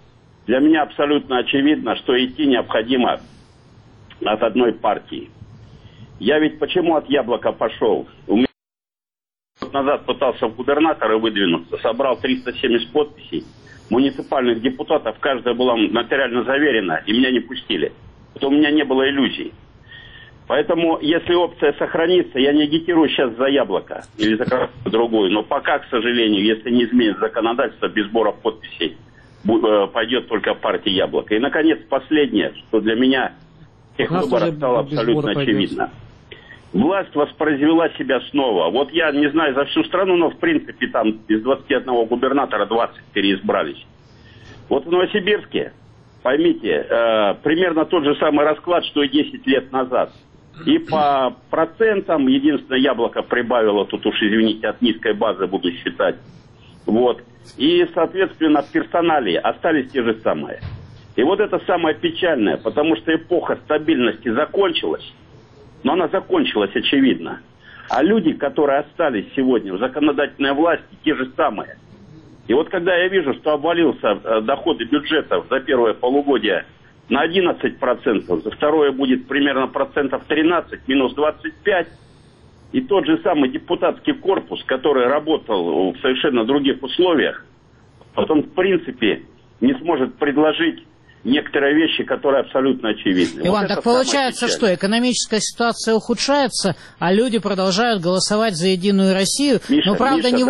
для меня абсолютно очевидно, что идти необходимо от одной партии. Я ведь почему от Яблока пошел? У меня год назад пытался в губернаторы выдвинуться, собрал 370 подписей муниципальных депутатов, каждая была нотариально заверена, и меня не пустили. У меня не было иллюзий. Поэтому, если опция сохранится, я не агитирую сейчас за Яблоко или за какую-то другую, но пока, к сожалению, если не изменится законодательство, без сбора подписей пойдет только партия Яблоко. И, наконец, последнее, что для меня в тех выборах стало абсолютно очевидно. Власть воспроизвела себя снова. Вот я не знаю за всю страну, но в принципе там из 21 губернатора 20 переизбрались. Вот в Новосибирске, поймите, примерно тот же самый расклад, что и 10 лет назад. И по процентам, единственное, Яблоко прибавило, тут уж, извините, от низкой базы буду считать. Вот. И, соответственно, в персонале остались те же самые. И вот это самое печальное, потому что эпоха стабильности закончилась. Но она закончилась, очевидно. А люди, которые остались сегодня в законодательной власти, те же самые. И вот когда я вижу, что обвалился доходы бюджетов за первое полугодие на 11%, за второе будет примерно процентов 13, минус 25%, и тот же самый депутатский корпус, который работал в совершенно других условиях, потом в принципе не сможет предложить некоторые вещи, которые абсолютно очевидны. Иван, вот так получается, что экономическая ситуация ухудшается, а люди продолжают голосовать за Единую Россию. Миша, но правда Миша, не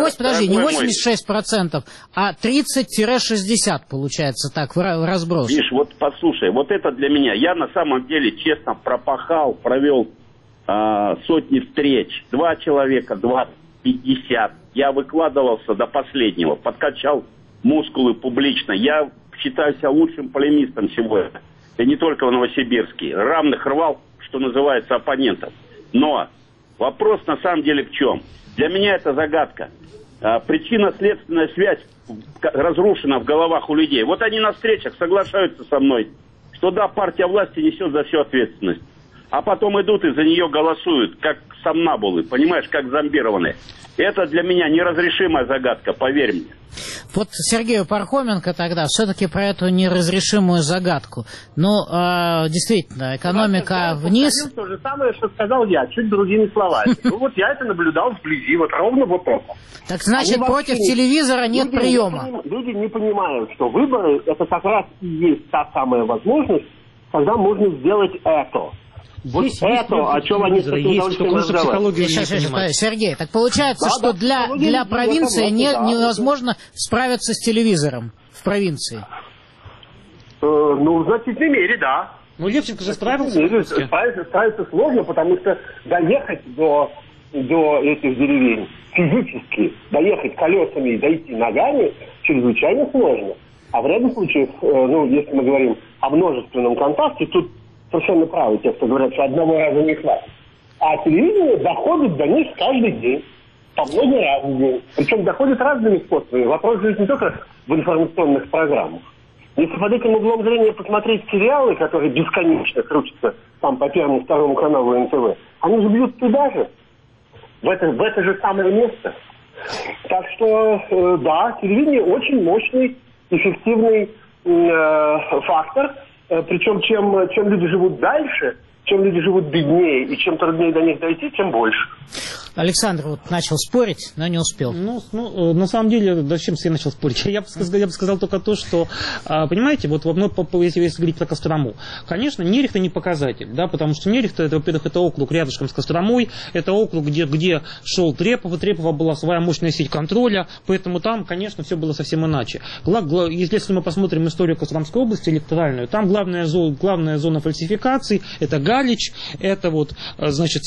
86%, а 30-60% получается так в разброс. Миш, вот послушай, вот это для меня. Я на самом деле честно пропахал, провел сотни встреч. 2 человека, 20, 50. Я выкладывался до последнего, подкачал мускулы публично. Я считаю себя лучшим полемистом сегодня. И не только в Новосибирске. Равных рвал, что называется, оппонентов. Но вопрос на самом деле в чем? Для меня это загадка. Причинно-следственная связь разрушена в головах у людей. Вот они на встречах соглашаются со мной, что да, партия власти несет за всю ответственность. А потом идут и за нее голосуют, как сомнамбулы, понимаешь, как зомбированные. Это для меня неразрешимая загадка, поверь мне. Вот Сергею Пархоменко тогда все-таки про эту неразрешимую загадку. Ну, действительно, экономика вниз. То же самое, что сказал я, чуть другими словами. Ну вот я это наблюдал вблизи, вот ровно вот это. Так значит, против телевизора нет приема. Люди не понимают, что выборы это как раз и есть та самая возможность, когда можно сделать это. Вот это, о чем они с таким удовольствием разговаривают. Сергей, так получается, что для провинции невозможно справиться с телевизором в провинции? Ну, в значительной мере, да. Ну, Левченко же справился. Справиться сложно, потому что доехать до этих деревень физически, доехать колесами и дойти ногами чрезвычайно сложно. А в ряде случаев, ну, если мы говорим о множественном контакте, тут совершенно правы те, кто говорят, что одного раза не хватит. А телевидение доходит до них каждый день, по много раз в день. Причем доходит разными способами. Вопрос же не только в информационных программах. Если под этим углом зрения посмотреть сериалы, которые бесконечно крутятся там по Первому, Второму каналу НТВ, они же бьют туда же, в это же самое место. Так что, да, телевидение очень мощный, эффективный фактор. Причем, чем люди живут дальше, чем люди живут беднее и чем труднее до них дойти, тем больше. Александр вот начал спорить, но не успел. Ну, на самом деле, зачем я начал спорить? Я бы сказал только то, что, понимаете, вот если говорить про Кострому, конечно, Нерехт не показатель, да, потому что Нерехт, это, во-первых, это округ рядышком с Костромой, это округ, где шел Трепова была своя мощная сеть контроля, поэтому там, конечно, все было совсем иначе. Если мы посмотрим историю Костромской области электоральную, там главная зона фальсификаций, это Галич, это вот, значит,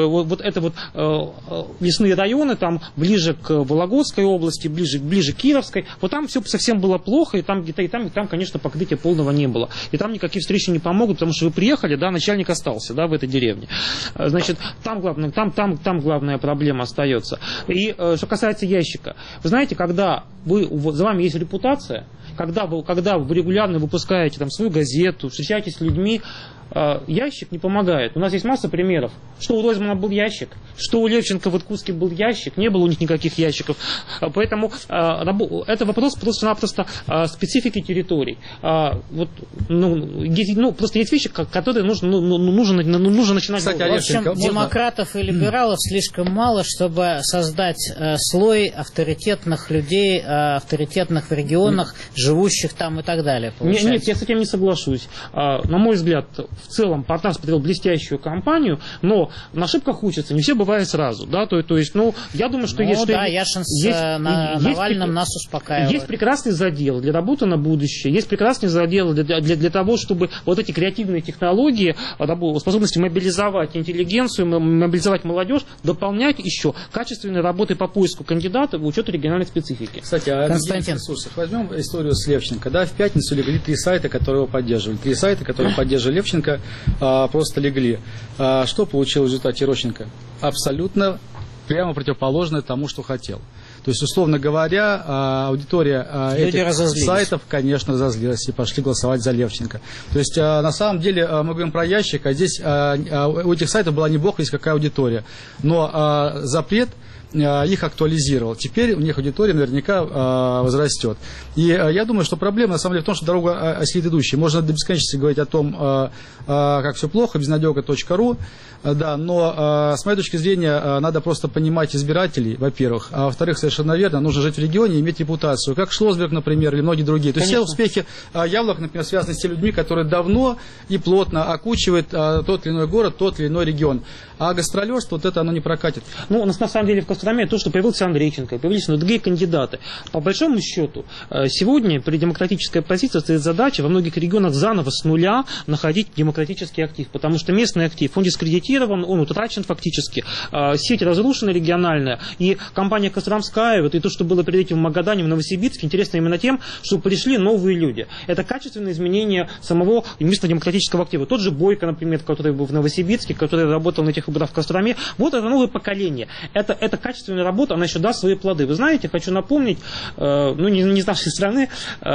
лесные районы, там ближе к Вологодской области, ближе к Кировской, вот там все совсем было плохо, и там, конечно, покрытия полного не было. И там никакие встречи не помогут, потому что вы приехали, да, начальник остался, да, в этой деревне. Значит, там главная проблема остается. И что касается ящика, вы знаете, когда за вами есть репутация, когда вы регулярно выпускаете там свою газету, встречаетесь с людьми, ящик не помогает. У нас есть масса примеров, что у Ройзмана был ящик, что у Левченко в Иркутске был ящик, не было у них никаких ящиков. Поэтому это вопрос просто-напросто специфики территорий. Просто есть вещи, которые нужно начинать. Кстати, в общем, демократов и либералов слишком мало, чтобы создать слой авторитетных людей, авторитетных в регионах, живущих там и так далее. Нет, я с этим не соглашусь. На мой взгляд, в целом Портас провел блестящую кампанию, но на ошибках учатся, не все бывает сразу. Да? То есть, я думаю, что есть... Да, Яшин с Навальным нас успокаивает. Есть прекрасный задел для работы на будущее, есть прекрасный задел для того, чтобы вот эти креативные технологии, способности мобилизовать интеллигенцию, мобилизовать молодежь, дополнять еще качественной работой по поиску кандидатов и учету региональной специфики. Кстати, о ресурсах. Возьмем историю с Левченко. Да, в пятницу легли 3 сайта, которые его поддерживали. 3 сайта, которые поддерживали Левченко, просто легли. Что получил в результате Рощенко? Абсолютно прямо противоположное тому, что хотел. То есть, условно говоря, аудитория этих сайтов, конечно, разозлилась и пошли голосовать за Левченко. То есть, на самом деле, мы говорим про ящик, а здесь у этих сайтов была не бог весть какая аудитория. Но запрет их актуализировал. Теперь у них аудитория наверняка возрастет. И я думаю, что проблема на самом деле в том, что дорога осилит идущий. Можно до бесконечности говорить о том, как все плохо, безнадега.ру, да, но с моей точки зрения надо просто понимать избирателей, во-первых, а во-вторых, совершенно верно, нужно жить в регионе и иметь репутацию, как Шлосберг, например, или многие другие. То есть все успехи Яблок, например, связаны с теми людьми, которые давно и плотно окучивают тот или иной город, тот или иной регион. А гастролерство, вот это оно не прокатит. Ну, у нас на самом деле в Костроме то, что появился Андрейченко, появились другие кандидаты. По большому счету, сегодня при демократической оппозиции стоит задача во многих регионах заново с нуля находить демократический актив, потому что местный актив, он дискредитирован, он утрачен фактически, сеть разрушена региональная, и компания Костромская, вот и то, что было перед этим в Магадане, в Новосибирске, интересно именно тем, что пришли новые люди. Это качественное изменение самого местного демократического актива. Тот же Бойко, например, который был в Новосибирске, который работал на этих выборах в Костроме, вот это новое поколение. Это качественная работа, она еще даст свои плоды. Вы знаете, хочу напомнить, не из нашей страны,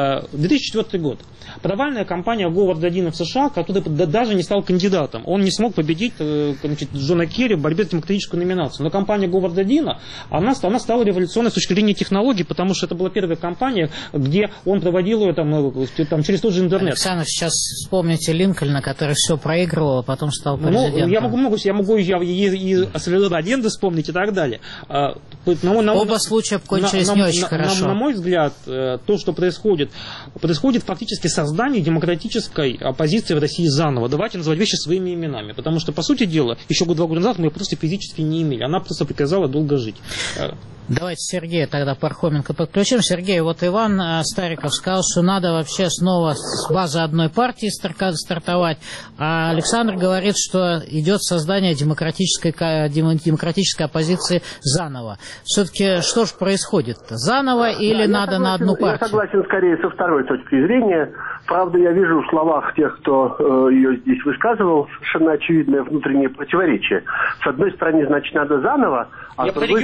2004 год. Провальная кампания Говарда Дина в США, который даже не стал кандидатом. Он не смог победить Джона Керри в борьбе за демократическую номинацию. Но кампания Говарда Дина, она стала революционной с точки зрения технологий, потому что это была первая кампания, где он проводил ее через тот же интернет. Александр, сейчас вспомните Линкольна, который все проигрывал, а потом стал президентом. Я могу и Сальвадора Альенде вспомнить и так далее. Оба случая кончились не очень хорошо. На мой взгляд, то, что происходит фактически создание демократической оппозиции в России заново. Давайте называть вещи своими именами. Потому что, по сути дела, еще 2 года назад мы ее просто физически не имели. Она просто приказала долго жить. Давайте Сергея тогда Пархоменко подключим. Сергей, вот Иван Стариков сказал, что надо вообще снова с базы одной партии стартовать. А Александр говорит, что идет создание демократической оппозиции заново. Все-таки что же происходит? Заново или надо на одну партию? Я согласен скорее со второй точки зрения. Правда, я вижу в словах тех, кто ее здесь высказывал, совершенно очевидное внутреннее противоречие. С одной стороны, значит, надо заново, а с другой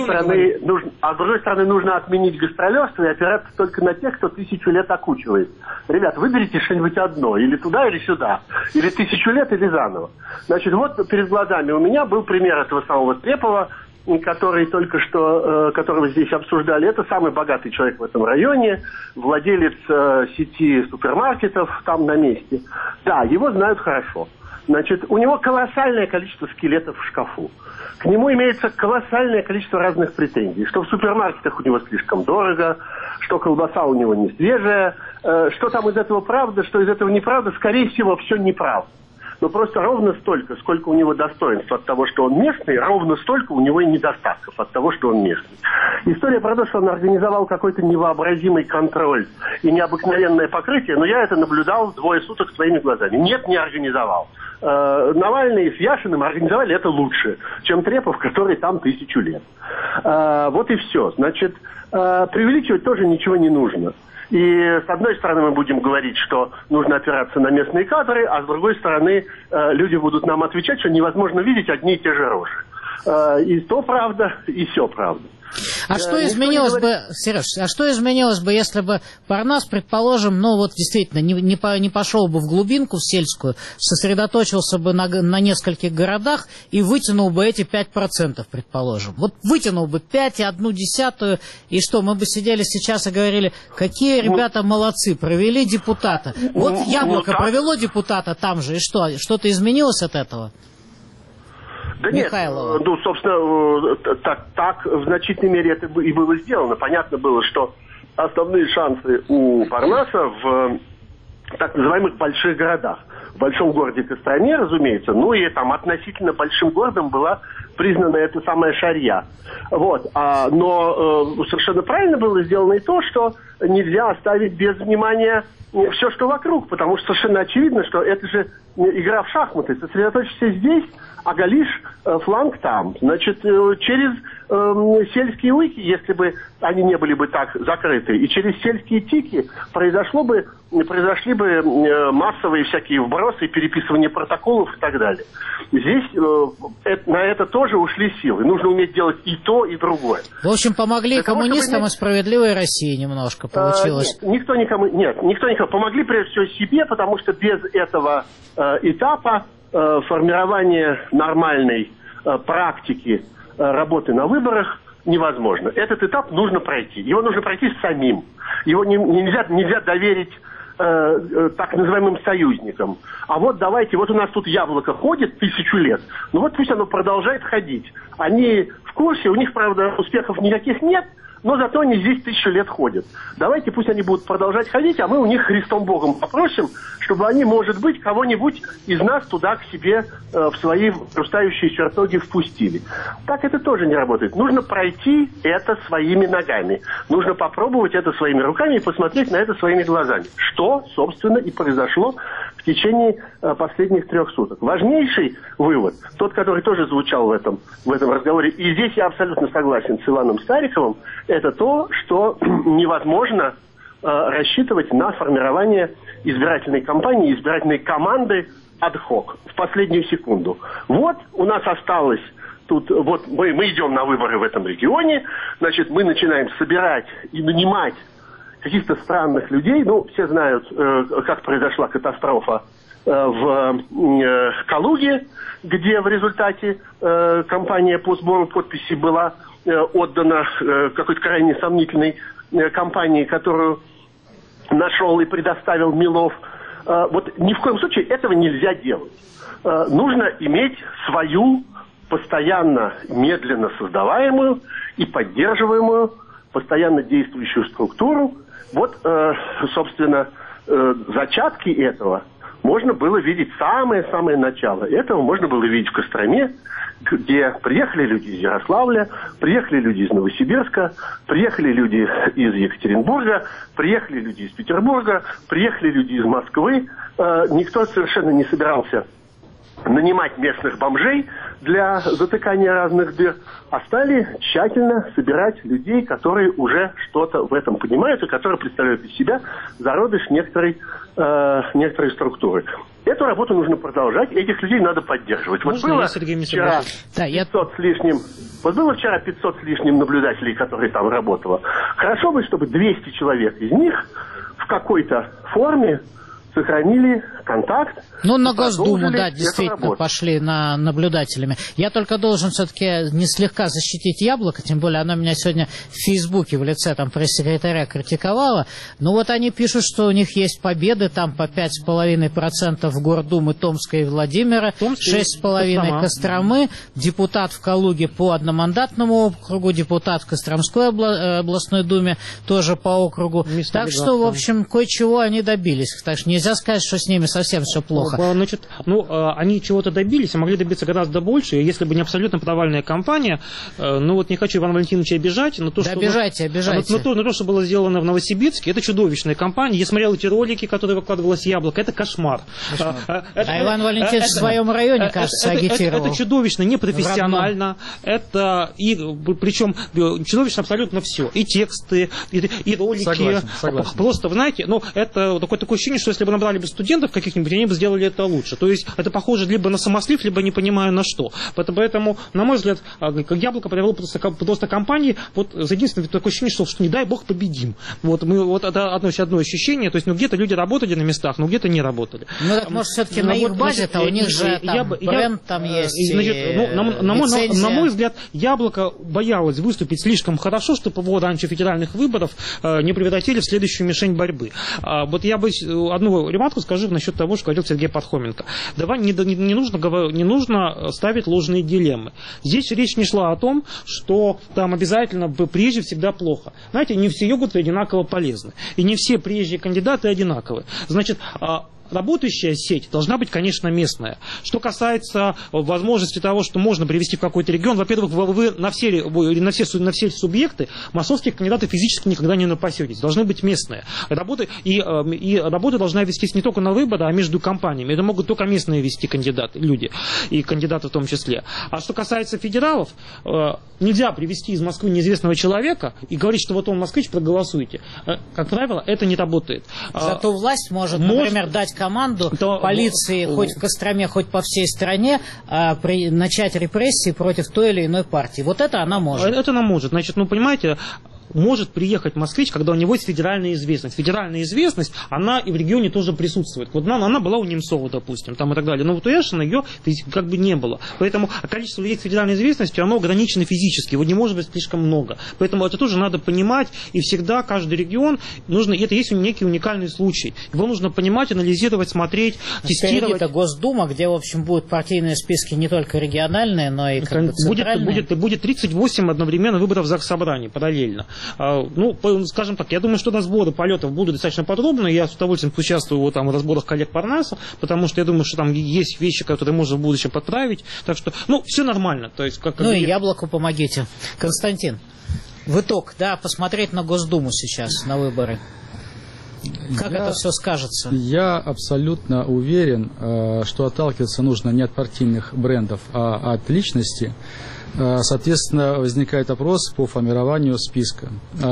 стороны нужно отменить гастролерство и опираться только на тех, кто 1000 лет окучивает. Ребят, выберите что-нибудь одно, или туда, или сюда, или 1000 лет, или заново. Значит, вот перед глазами у меня был пример этого самого Трепова, который только что, которого здесь обсуждали. Это самый богатый человек в этом районе, владелец сети супермаркетов там на месте. Да, его знают хорошо. Значит, у него колоссальное количество скелетов в шкафу. К нему имеется колоссальное количество разных претензий. Что в супермаркетах у него слишком дорого, что колбаса у него не свежая, что там из этого правда, что из этого неправда. Скорее всего, все неправда. Но просто ровно столько, сколько у него достоинств от того, что он местный, ровно столько у него и недостатков от того, что он местный. История про то, что он организовал какой-то невообразимый контроль и необыкновенное покрытие, но я это наблюдал 2 суток своими глазами. Нет, не организовал. Навальный с Яшиным организовали это лучше, чем Трепов, который там 1000 лет. Вот и все. Значит, преувеличивать тоже ничего не нужно. И с одной стороны мы будем говорить, что нужно опираться на местные кадры, а с другой стороны люди будут нам отвечать, что невозможно видеть одни и те же рожи. И то правда, и все правда. А что изменилось бы, Сереж, если бы Парнас, предположим, ну вот действительно не пошел бы в глубинку, в сельскую, сосредоточился бы на нескольких городах и вытянул бы эти 5%, предположим. Вот вытянул бы 5,1%, и что, мы бы сидели сейчас и говорили, какие ребята молодцы, провели депутата. Вот Яблоко провело депутата там же, и что? Что-то изменилось от этого? Да нет, ну, собственно, так в значительной мере это и было сделано. Понятно было, что основные шансы у Парнаса в так называемых больших городах. В большом городе Костроме, разумеется, ну и там относительно большим городом была признана эта самая Шарья. Вот. Но совершенно правильно было сделано и то, что нельзя оставить без внимания все, что вокруг, потому что совершенно очевидно, что это же игра в шахматы. Сосредоточишься здесь, оголишь фланг там. Значит, через сельские уйки, если бы они не были бы так закрыты, и через сельские тики произошли бы массовые всякие вбросы, переписывание протоколов и так далее. Здесь на это тоже ушли силы. Нужно уметь делать и то, и другое. В общем, помогли коммунистам и «Справедливой России» немножко получилось. Никто никому. Помогли прежде всего себе, потому что без этого этапа формирование нормальной практики работы на выборах невозможно. Этот этап нужно пройти. Его нужно пройти самим. Его нельзя доверить так называемым союзникам. А вот давайте, вот у нас тут Яблоко ходит 1000 лет, ну вот пусть оно продолжает ходить. Они в курсе, у них, правда, успехов никаких нет, но зато они здесь 1000 лет ходят. Давайте пусть они будут продолжать ходить, а мы у них Христом Богом попросим, чтобы они, может быть, кого-нибудь из нас туда к себе в свои растающие чертоги впустили. Так это тоже не работает. Нужно пройти это своими ногами. Нужно попробовать это своими руками и посмотреть на это своими глазами. Что, собственно, и произошло в течение последних 3 суток. Важнейший вывод, тот, который тоже звучал в этом разговоре, и здесь я абсолютно согласен с Иваном Стариковым, это то, что невозможно рассчитывать на формирование избирательной кампании, избирательной команды ад-хок в последнюю секунду. Вот у нас осталось тут, вот мы идем на выборы в этом регионе, значит, мы начинаем собирать и нанимать каких-то странных людей. Ну, все знают, как произошла катастрофа в Калуге, где в результате кампания по сбору подписей была отдана какой-то крайне сомнительной компании, которую нашел и предоставил Милов. Вот ни в коем случае этого нельзя делать. Нужно иметь свою постоянно, медленно создаваемую и поддерживаемую, постоянно действующую структуру. Вот, собственно, зачатки этого можно было видеть, самое начало этого можно было видеть в Костроме, где приехали люди из Ярославля, приехали люди из Новосибирска, приехали люди из Екатеринбурга, приехали люди из Петербурга, приехали люди из Москвы. Никто совершенно не собирался нанимать местных бомжей для затыкания разных дыр, а стали тщательно собирать людей, которые уже что-то в этом понимают и которые представляют из себя зародыш некоторой структуры. Эту работу нужно продолжать, этих людей надо поддерживать. Вот было вчера 500 с лишним наблюдателей, которые там работало. Хорошо бы, чтобы 200 человек из них в какой-то форме сохранили контакт. Ну, на Госдуму, да, действительно, пошли наблюдателями. Я только должен все-таки не слегка защитить Яблоко, тем более оно меня сегодня в Фейсбуке в лице там пресс-секретаря критиковало. Ну, вот они пишут, что у них есть победы там по 5,5% в Гордумы Томска и Владимира, 6,5% Костромы, депутат в Калуге по одномандатному округу, депутат в Костромской областной думе тоже по округу. Так что, в общем, кое-чего они добились. Так что нельзя сказать, что с ними совсем все плохо. Значит, они чего-то добились, а могли добиться гораздо больше, если бы не абсолютно провальная кампания. Ну вот не хочу Ивана Валентиновича обижать, но то, да, что... обижайте. Но то, что было сделано в Новосибирске, это чудовищная кампания. Я смотрел эти ролики, которые выкладывалось Яблоко, это кошмар. Иван Валентинович в своем районе, кажется, агитировал. Это чудовищно, непрофессионально. Это, причем чудовищно абсолютно все. И тексты, и ролики. Согласен. Просто, вы знаете, это такое ощущение, что если бы набрали бы студентов каких-нибудь, они бы сделали это лучше. То есть это похоже либо на самослив, либо не понимаю на что. Поэтому, на мой взгляд, как Яблоко провело просто кампании, вот за единственное такое ощущение, что не дай бог победим. Вот это одно ощущение, то есть где-то люди работали на местах, но где-то не работали. Ну так может все-таки на их базе-то у них же бренд там есть. На мой взгляд, Яблоко боялось выступить слишком хорошо, чтобы его до антифедеральных выборов не превратили в следующую мишень борьбы. Вот я бы одну ремарку скажу насчет того, что говорил Сергей Пархоменко. Не нужно ставить ложные дилеммы. Здесь речь не шла о том, что там обязательно прежде всегда плохо. Знаете, не все йогурты одинаково полезны. И не все приезжие кандидаты одинаковые. Значит, работающая сеть должна быть, конечно, местная. Что касается возможности того, что можно привести в какой-то регион, во-первых, вы на все субъекты массовских кандидатов физически никогда не напасетесь. Должны быть местные. Работа должна вестись не только на выборы, а между компаниями. Это могут только местные вести кандидаты, люди, и кандидаты в том числе. А что касается федералов, нельзя привести из Москвы неизвестного человека и говорить, что вот он москвич, проголосуйте. Как правило, это не работает. Зато власть может, например, дать команду полиции хоть в Костроме, хоть по всей стране начать репрессии против той или иной партии. Вот это она может. Это она может. Значит, понимаете, может приехать москвич, когда у него есть федеральная известность. Федеральная известность, она и в регионе тоже присутствует. Вот она была у Немцова, допустим, там и так далее. Но вот у Яшина ее как бы не было. Поэтому количество людей с федеральной известностью, оно ограничено физически. Его не может быть слишком много. Поэтому это тоже надо понимать. И всегда каждый регион нужно... Это есть некий уникальный случай. Его нужно понимать, анализировать, смотреть, тестировать. Это Госдума, где, в общем, будут партийные списки не только региональные, но и как бы центральные. Будет 38 одновременно выборов Заксобрания параллельно. Скажем так, я думаю, что разборы полетов будут достаточно подробно. Я с удовольствием поучаствую в разборах коллег Парнаса, потому что я думаю, что там есть вещи, которые можно в будущем подправить. Так что, все нормально. То есть, и Яблоку помогите. Константин, в итог, посмотреть на Госдуму сейчас, на выборы. Как это все скажется? Я абсолютно уверен, что отталкиваться нужно не от партийных брендов, а от личности. Соответственно, возникает вопрос по формированию списка.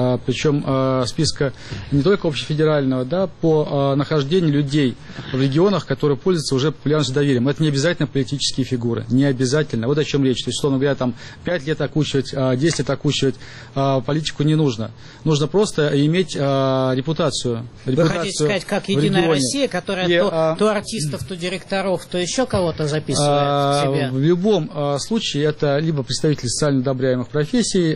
Причем списка не только общефедерального, по нахождению людей в регионах, которые пользуются уже популярностью и доверием. Это не обязательно политические фигуры. Не обязательно. Вот о чем речь. То есть, условно говоря, 5 лет окучивать, 10 лет окучивать политику не нужно. Нужно просто иметь репутацию. Вы хотите сказать, как Единая Россия, которая то артистов, то директоров, то еще кого-то записывает к себе? В любом случае это либо представители социально одобряемых профессий,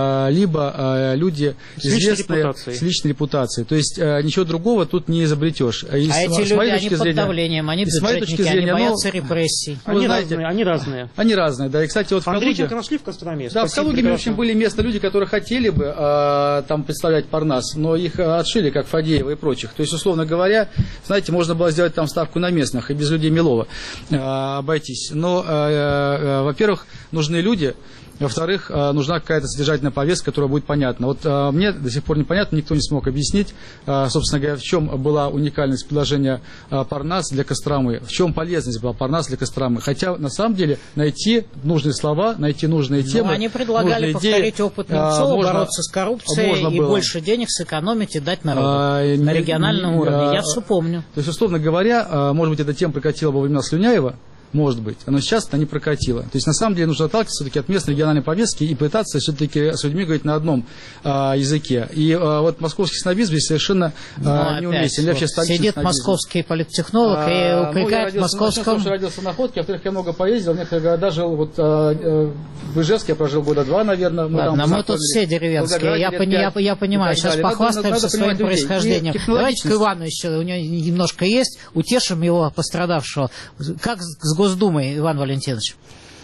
либо люди известные с личной репутацией. То есть ничего другого тут не изобретешь. Эти люди, они под давлением, они бюджетники, они боятся репрессий. Они разные. Они разные, да. И, кстати, вот в Калуге... нашли в Костроме. Да, в Калуге, в общем, были местные люди, которые хотели бы там представлять Парнас, но их отшили, как Фадеева и прочих. То есть, условно говоря, знаете, можно было сделать там ставку на местных и без людей Милова обойтись. Но, во-первых, нужны люди. Во-вторых, нужна какая-то содержательная повестка, которая будет понятна. Вот мне до сих пор непонятно, никто не смог объяснить, собственно говоря, в чем была уникальность предложения Парнас для Костромы, в чем полезность была Парнас для Костромы. Хотя, на самом деле, найти нужные слова, найти нужные темы. Они предлагали повторить опыт Немцова, бороться с коррупцией и больше денег сэкономить и дать народу на региональном уровне. Я все помню. То есть, условно говоря, может быть, эта тема прокатила во времена Слюняева, может быть, но сейчас это не прокатило. То есть, на самом деле, нужно отталкиваться все-таки от местной региональной повестки и пытаться все-таки с людьми говорить на одном языке. И вот московский снобизм здесь совершенно неуместен. Вот, сидит московский политтехнолог и упрекает в московском... Я родился на Ходке, во-вторых, я много поездил, в некоторых городах жил, вот в Ижевске я прожил года 2, наверное. Мы тут все деревенские, я понимаю, сейчас похвастаемся своим происхождением. Давайте к Ивану еще, у него немножко есть, утешим его пострадавшего. Как с Госдумой, Иван Валентинович?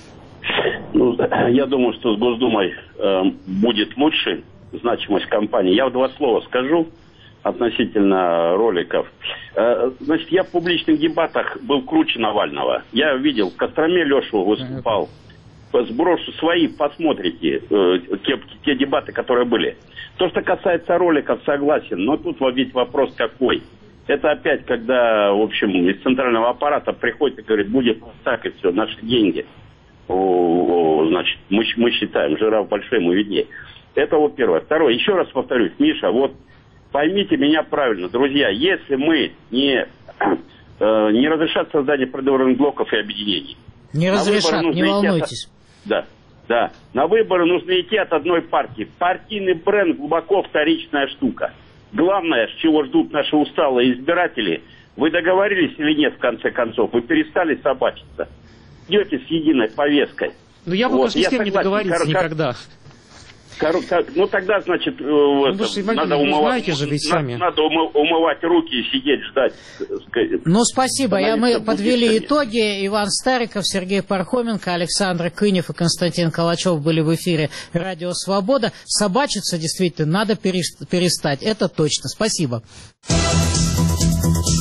Я думаю, что с Госдумой будет лучше значимость кампании. Я 2 слова скажу относительно роликов. Значит, я в публичных дебатах был круче Навального. Я видел, в Костроме Лешу выступал. Сброшу свои, посмотрите те дебаты, которые были. То, что касается роликов, согласен, но тут ведь вопрос какой. Это опять, когда, в общем, из центрального аппарата приходит и говорит, будет так и все, наши деньги. Значит, мы считаем, жираф большой, мы виднее. Это вот первое. Второе, еще раз повторюсь, Миша, вот поймите меня правильно, друзья, если мы не не разрешат создание предвыборных блоков и объединений. Не разрешат, не волнуйтесь. Да. На выборы нужно идти от одной партии. Партийный бренд глубоко вторичная штука. Главное, с чего ждут наши усталые избиратели, вы договорились или нет в конце концов, вы перестали собачиться. Идете с единой повесткой. Ну я пока что ни с кем не договорился никогда. Ну тогда, значит, надо умывать руки и сидеть, ждать. Ну, спасибо. Мы подвели итоги. Иван Стариков, Сергей Пархоменко, Александр Кынев и Константин Калачев были в эфире «Радио Свобода». Собачиться действительно надо перестать. Это точно. Спасибо.